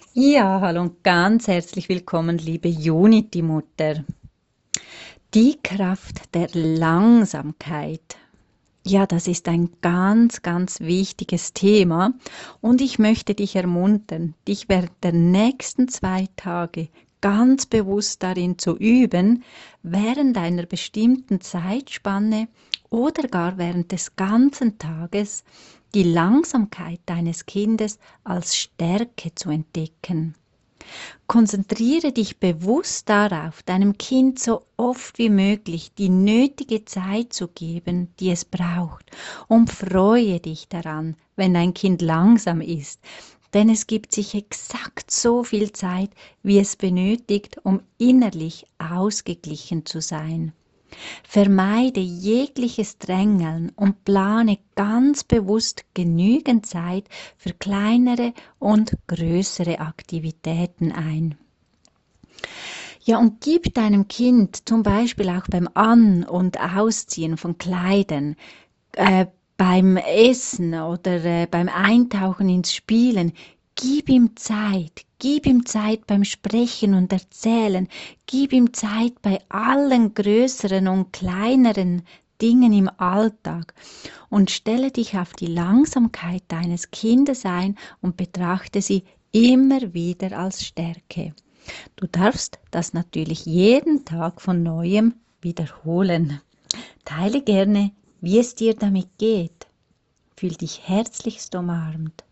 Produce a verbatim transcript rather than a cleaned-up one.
Ja, hallo und ganz herzlich willkommen, liebe Unity-Mutter. Die Kraft der Langsamkeit. Ja, das ist ein ganz, ganz wichtiges Thema und ich möchte dich ermuntern, dich während der nächsten zwei Tage ganz bewusst darin zu üben, während einer bestimmten Zeitspanne oder gar während des ganzen Tages die Langsamkeit deines Kindes als Stärke zu entdecken. Konzentriere dich bewusst darauf, deinem Kind so oft wie möglich die nötige Zeit zu geben, die es braucht, und freue dich daran, wenn dein Kind langsam ist, denn es gibt sich exakt so viel Zeit, wie es benötigt, um innerlich ausgeglichen zu sein. Vermeide jegliches Drängeln und plane ganz bewusst genügend Zeit für kleinere und größere Aktivitäten ein. Ja, und gib deinem Kind zum Beispiel auch beim An- und Ausziehen von Kleidern, äh, beim Essen oder äh, beim Eintauchen ins Spielen, gib ihm Zeit, gib ihm Zeit beim Sprechen und Erzählen, gib ihm Zeit bei allen größeren und kleineren Dingen im Alltag und stelle dich auf die Langsamkeit deines Kindes ein und betrachte sie immer wieder als Stärke. Du darfst das natürlich jeden Tag von neuem wiederholen. Teile gerne, wie es dir damit geht. Fühl dich herzlichst umarmt.